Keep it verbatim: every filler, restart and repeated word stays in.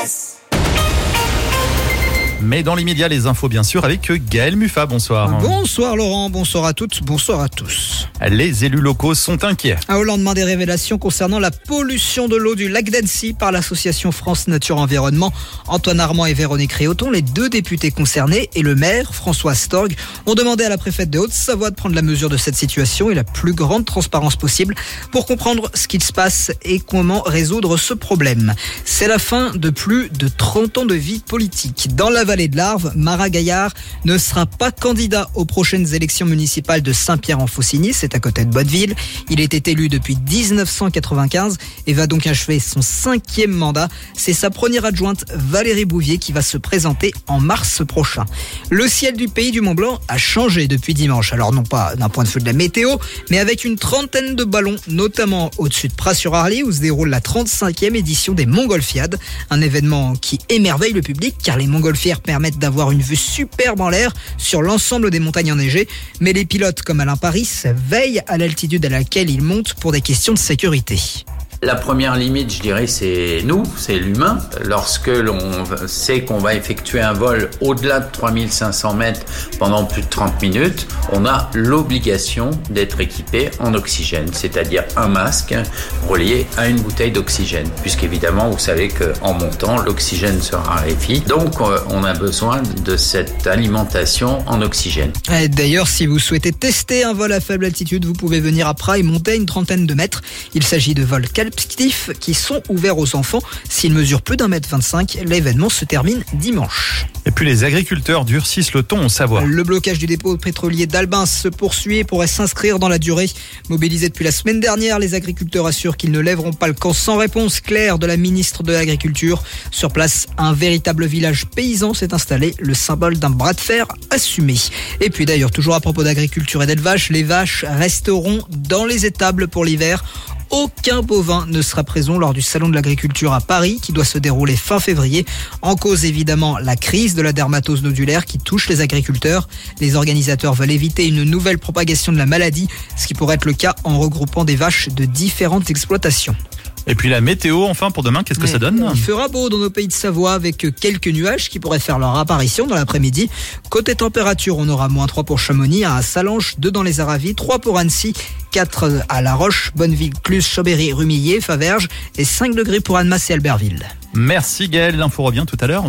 Express. Mais dans l'immédiat, les infos bien sûr avec Gaël Muffat. Bonsoir. Bonsoir Laurent, bonsoir à toutes, bonsoir à tous. Les élus locaux sont inquiets. Au lendemain des révélations concernant la pollution de l'eau du lac d'Annecy par l'association France Nature Environnement, Antoine Armand et Véronique Réauton, les deux députés concernés, et le maire, François Storg, ont demandé à la préfète de Haute-Savoie de prendre la mesure de cette situation et la plus grande transparence possible pour comprendre ce qu'il se passe et comment résoudre ce problème. C'est la fin de plus de trente ans de vie politique. Dans la vallée de l'Arve, Marat Gaillard ne sera pas candidat aux prochaines élections municipales de Saint-Pierre-en-Faucigny, c'est à côté de Botteville. Il était élu depuis dix-neuf cent quatre-vingt-quinze et va donc achever son cinquième mandat. C'est sa première adjointe Valérie Bouvier qui va se présenter en mars prochain. Le ciel du pays du Mont-Blanc a changé depuis dimanche. Alors non pas d'un point de vue de la météo, mais avec une trentaine de ballons, notamment au-dessus de Pras-sur-Arly où se déroule la trente-cinquième édition des Montgolfiades. Un événement qui émerveille le public car les montgolfières permettent d'avoir une vue superbe en l'air sur l'ensemble des montagnes enneigées. Mais les pilotes comme Alain Paris veillent à l'altitude à laquelle ils montent pour des questions de sécurité. La première limite, je dirais, c'est nous, c'est l'humain. Lorsque l'on sait qu'on va effectuer un vol au-delà de trois mille cinq cents mètres pendant plus de trente minutes, on a l'obligation d'être équipé en oxygène, c'est-à-dire un masque relié à une bouteille d'oxygène. Puisqu'évidemment, vous savez qu'en montant, l'oxygène se raréfie. Donc, on a besoin de cette alimentation en oxygène. Et d'ailleurs, si vous souhaitez tester un vol à faible altitude, vous pouvez venir à Pras et monter à une trentaine de mètres. Il s'agit de vols calpes qui sont ouverts aux enfants. S'ils mesurent plus d'un mètre vingt-cinq, l'événement se termine dimanche. Et puis les agriculteurs durcissent le ton en Savoie. Le blocage du dépôt pétrolier d'Albins se poursuit et pourrait s'inscrire dans la durée. Mobilisés depuis la semaine dernière, les agriculteurs assurent qu'ils ne lèveront pas le camp sans réponse claire de la ministre de l'Agriculture. Sur place, un véritable village paysan s'est installé, le symbole d'un bras de fer assumé. Et puis d'ailleurs, toujours à propos d'agriculture et d'élevage, les vaches resteront dans les étables pour l'hiver. Aucun bovin ne sera présent lors du salon de l'agriculture à Paris qui doit se dérouler fin février. En cause évidemment la crise de la dermatose nodulaire qui touche les agriculteurs. Les organisateurs veulent éviter une nouvelle propagation de la maladie, ce qui pourrait être le cas en regroupant des vaches de différentes exploitations. Et puis la météo, enfin, pour demain, qu'est-ce que ça donne ? Il fera beau dans nos pays de Savoie avec quelques nuages qui pourraient faire leur apparition dans l'après-midi. Côté température, on aura moins trois pour Chamonix, un à Salanches, deux dans les Aravis, trois pour Annecy, quatre à La Roche, Bonneville, Cluse, Chambéry, Rumilly, Faverges et cinq degrés pour Annemasse et Albertville. Merci Gaël, l'info revient tout à l'heure.